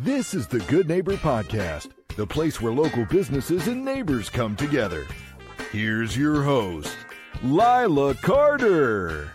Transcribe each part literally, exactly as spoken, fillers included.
This is the Good Neighbor Podcast, the place where local businesses and neighbors come together. Here's your host, Lila Carter.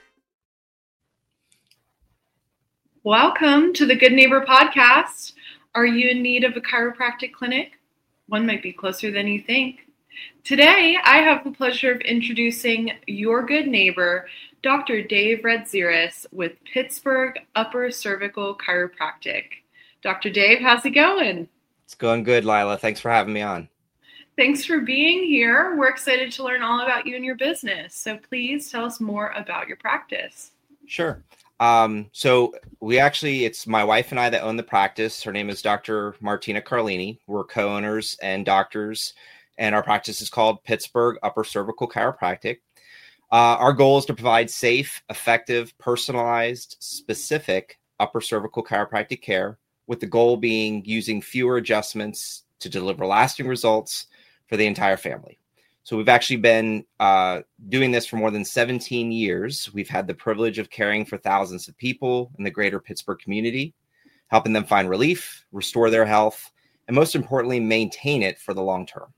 Welcome to the Good Neighbor Podcast. Are you in need of a chiropractic clinic? One might be closer than you think. Today, I have the pleasure of introducing your good neighbor, Doctor Dave Radziris with Pittsburgh Upper Cervical Chiropractic. Doctor Dave, how's it going? It's going good, Lila. Thanks for having me on. Thanks for being here. We're excited to learn all about you and your business. So please tell us more about your practice. Sure. Um, so we actually, it's my wife and I that own the practice. Her name is Doctor Martina Carlini. We're co-owners and doctors, and our practice is called Pittsburgh Upper Cervical Chiropractic. Uh, our goal is to provide safe, effective, personalized, specific upper cervical chiropractic care, with the goal being using fewer adjustments to deliver lasting results for the entire family. So we've actually been uh, doing this for more than seventeen years. We've had the privilege of caring for thousands of people in the greater Pittsburgh community, helping them find relief, restore their health, and most importantly, maintain it for the long term.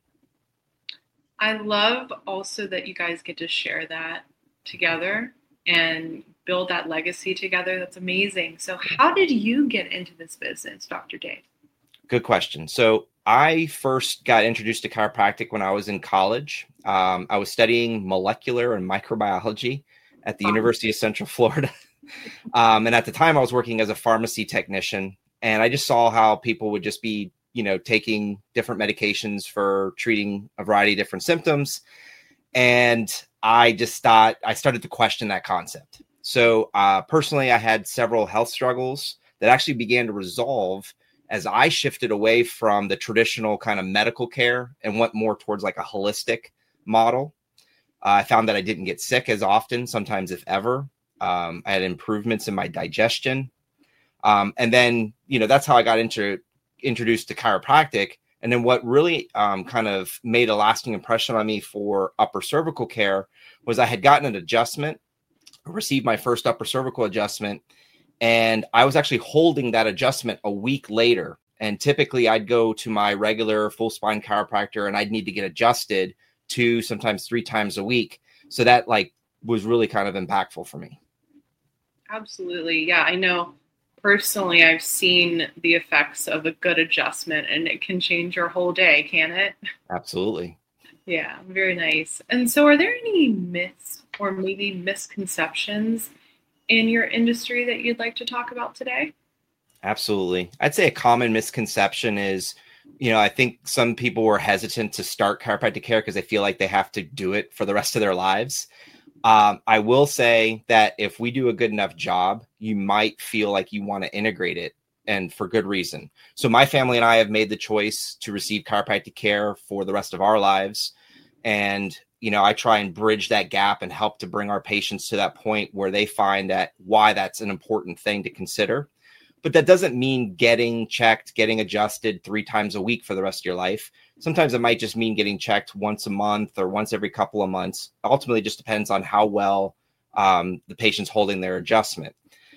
I love also that you guys get to share that together and build that legacy together. That's amazing. So how did you get into this business, Doctor Dave? Good question. So I first got introduced to chiropractic when I was in college. Um, I was studying molecular and microbiology at the wow. University of Central Florida. um, and at the time I was working as a pharmacy technician, and I just saw how people would just be you know, taking different medications for treating a variety of different symptoms. And I just thought, I started to question that concept. So uh, personally, I had several health struggles that actually began to resolve as I shifted away from the traditional kind of medical care and went more towards like a holistic model. Uh, I found that I didn't get sick as often, sometimes if ever. Um, I had improvements in my digestion. Um, and then, you know, that's how I got into introduced to chiropractic. And then what really um, kind of made a lasting impression on me for upper cervical care was I had gotten an adjustment, received my first upper cervical adjustment, and I was actually holding that adjustment a week later. And typically I'd go to my regular full spine chiropractor and I'd need to get adjusted two, sometimes three times a week. So that like was really kind of impactful for me. Absolutely. Yeah, I know. Personally, I've seen the effects of a good adjustment, and it can change your whole day, can it? Absolutely. Yeah, very nice. And so are there any myths or maybe misconceptions in your industry that you'd like to talk about today? Absolutely. I'd say a common misconception is, you know, I think some people were hesitant to start chiropractic care because they feel like they have to do it for the rest of their lives. Um, I will say that if we do a good enough job, you might feel like you want to integrate it, and for good reason. So my family and I have made the choice to receive chiropractic care for the rest of our lives. And, you know, I try and bridge that gap and help to bring our patients to that point where they find that why that's an important thing to consider. But that doesn't mean getting checked, getting adjusted three times a week for the rest of your life. Sometimes it might just mean getting checked once a month or once every couple of months. Ultimately, it just depends on how well um, the patient's holding their adjustment.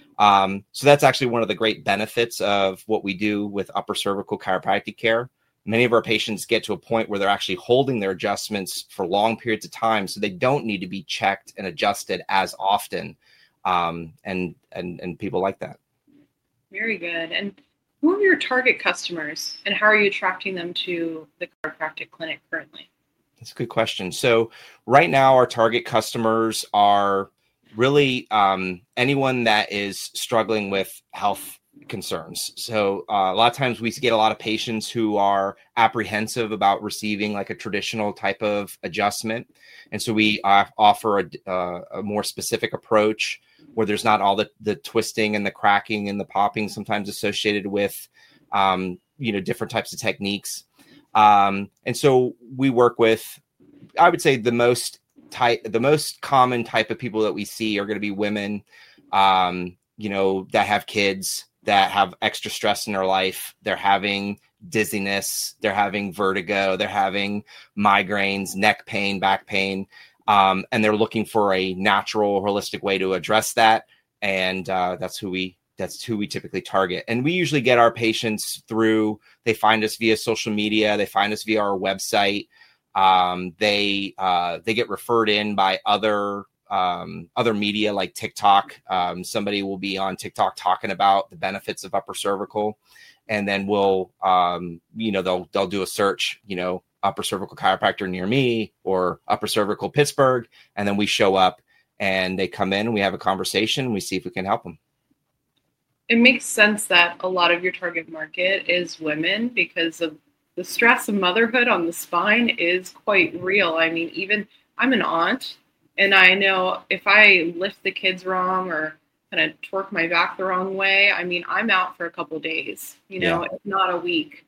Um, so that's actually one of the great benefits of what we do with upper cervical chiropractic care. Many of our patients get to a point where they're actually holding their adjustments for long periods of time, so they don't need to be checked and adjusted as often. Um, and, and, and people like that. Very good. And who are your target customers, and how are you attracting them to the chiropractic clinic currently? That's a good question. So right now, our target customers are really um, anyone that is struggling with health concerns. So uh, a lot of times we get a lot of patients who are apprehensive about receiving like a traditional type of adjustment. And so we uh, offer a, uh, a more specific approach where there's not all the, the twisting and the cracking and the popping sometimes associated with, um, you know, different types of techniques. Um, and so we work with, I would say the most type, the most common type of people that we see are going to be women, um, you know, that have kids, that have extra stress in their life. They're having dizziness, they're having vertigo, they're having migraines, neck pain, back pain. Um, and they're looking for a natural, holistic way to address that. And uh, that's who we that's who we typically target. And we usually get our patients through, they find us via social media, they find us via our website. Um, they, uh, they get referred in by other, um, other media like TikTok. Um, somebody will be on TikTok talking about the benefits of upper cervical. And then we'll, um, you know, they'll, they'll do a search, you know, upper cervical chiropractor near me or upper cervical Pittsburgh. And then we show up and they come in and we have a conversation and we see if we can help them. It makes sense that a lot of your target market is women because of the stress of motherhood on the spine is quite real. I mean, even I'm an aunt and I know if I lift the kids wrong or kind of torque my back the wrong way, I mean, I'm out for a couple of days, you know, Yeah. if not a week.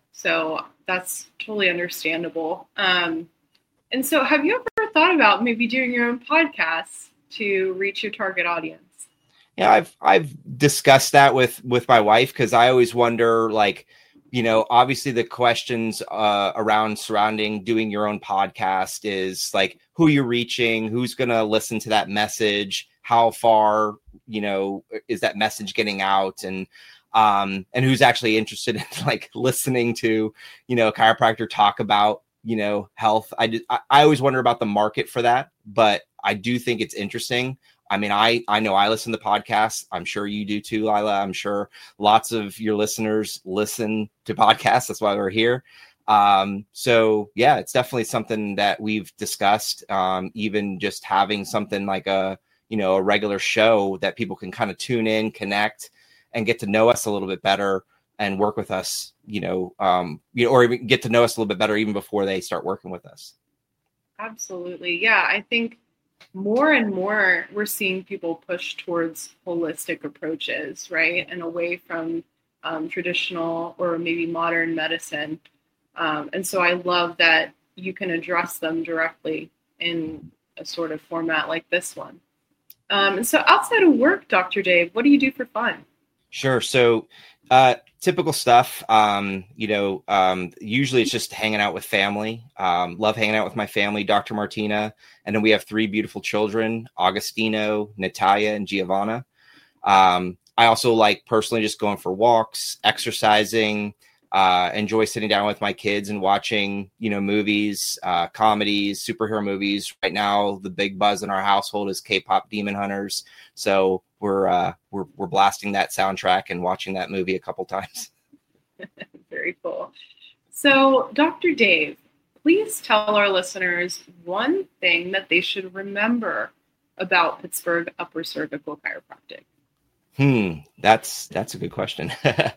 So that's totally understandable. Um, and so have you ever thought about maybe doing your own podcast to reach your target audience? Yeah, I've I've discussed that with with my wife because I always wonder, like, you know, obviously the questions uh, around surrounding doing your own podcast is like, who you're reaching, who's going to listen to that message, how far, you know, is that message getting out, and um, and who's actually interested in like listening to, you know, a chiropractor talk about, you know, health. I did, I, I always wonder about the market for that, but I do think it's interesting. I mean, I, I know I listen to podcasts. I'm sure you do too, Lila. I'm sure lots of your listeners listen to podcasts. That's why we're here. Um, so yeah, it's definitely something that we've discussed. Um, even just having something like a, you know, a regular show that people can kind of tune in, connect, and get to know us a little bit better and work with us, you know, um, you know, or even get to know us a little bit better even before they start working with us. Absolutely. Yeah. I think more and more we're seeing people push towards holistic approaches, right? And away from um, traditional or maybe modern medicine. Um, and so I love that you can address them directly in a sort of format like this one. Um, and so outside of work, Doctor Dave, what do you do for fun? Sure. So uh, typical stuff, um, you know, um, usually it's just hanging out with family. Um, love hanging out with my family, Doctor Martina. And then we have three beautiful children, Augustino, Natalia, and Giovanna. Um, I also like personally just going for walks, exercising, uh, enjoy sitting down with my kids and watching, you know, movies, uh, comedies, superhero movies. Right now, the big buzz in our household is K-pop Demon Hunters. So we're, uh, we're, we're blasting that soundtrack and watching that movie a couple times. Very cool. So Doctor Dave, please tell our listeners one thing that they should remember about Pittsburgh Upper Cervical Chiropractic. Hmm, that's that's a good question.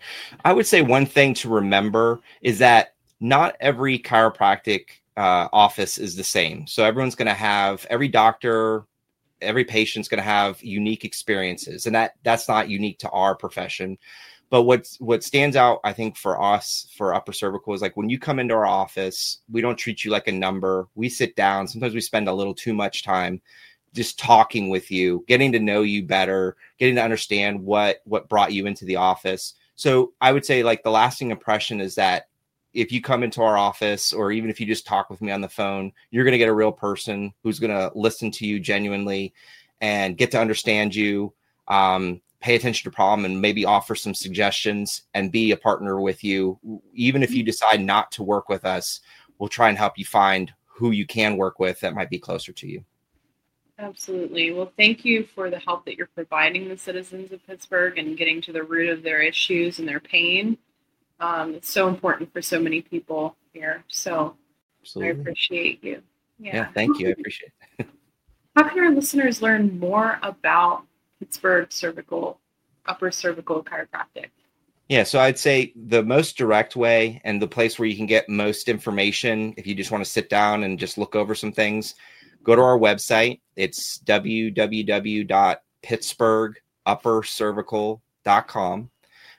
I would say one thing to remember is that not every chiropractic uh, office is the same. So everyone's going to have, every doctor, every patient's going to have unique experiences, and that that's not unique to our profession. But what's what stands out, I think, for us for upper cervical is like when you come into our office, we don't treat you like a number. We sit down. Sometimes we spend a little too much time just talking with you, getting to know you better, getting to understand what, what brought you into the office. So I would say like the lasting impression is that if you come into our office, or even if you just talk with me on the phone, you're going to get a real person who's going to listen to you genuinely and get to understand you, um, pay attention to problem, and maybe offer some suggestions and be a partner with you. Even if you decide not to work with us, we'll try and help you find who you can work with that might be closer to you. Absolutely. Well, thank you for the help that you're providing the citizens of Pittsburgh and getting to the root of their issues and their pain. Um, it's so important for so many people here. So Absolutely. I appreciate you. Yeah, yeah thank you. I appreciate it. How can our listeners learn more about Pittsburgh cervical, upper cervical chiropractic? Yeah, so I'd say the most direct way and the place where you can get most information, if you just want to sit down and just look over some things, go to our website. It's w w w dot pittsburgh upper cervical dot com.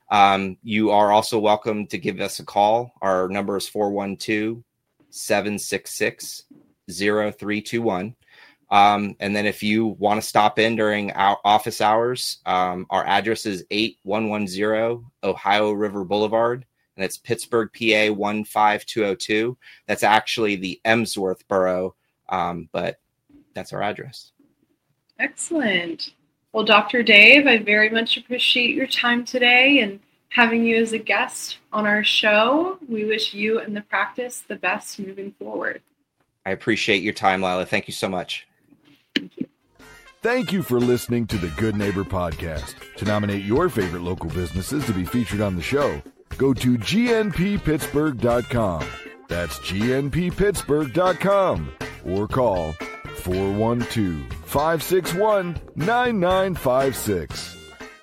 Um, you are also welcome to give us a call. Our number is four one two, seven six six, zero three two one. Um, and then if you want to stop in during our office hours, um, our address is eight one one zero Ohio River Boulevard, and it's Pittsburgh, P A one five two oh two. That's actually the Emsworth borough, um, but that's our address. Excellent. Well, Doctor Dave, I very much appreciate your time today and having you as a guest on our show. We wish you and the practice the best moving forward. I appreciate your time, Lila. Thank you so much. Thank you. Thank you for listening to the Good Neighbor Podcast. To nominate your favorite local businesses to be featured on the show, go to G N P Pittsburgh dot com. That's G N P Pittsburgh dot com or call four one two, five six one, nine nine five six.